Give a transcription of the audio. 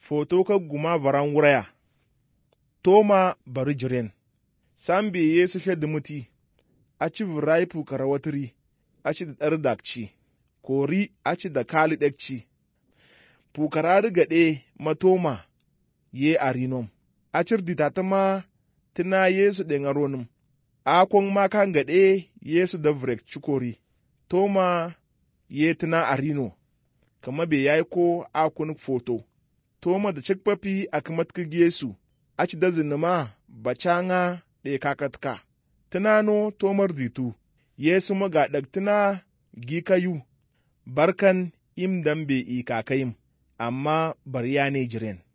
foto ka guma varan wuraya, toma bari jiren, sambe Yesu shedda muti, aci virai pukara watiri, aci da ɗar dakci, kori aci da kali ɗekci, pukara rigaɗe matoma ye arinom, acir ditatama tina Yesu ɗen aronim, akon makan gaɗe Yesu da vrek cikori, toma ye tina arino, kama be yayi ko akun foto, toma da cikpapi akamatkig Yesu, aci da zinima bacanga ɗe kakatka, tinano tomar ditu, Yesu maga ɗag tina gikayu, barkan im dambe i kakayim, amma bar ya ne jiren.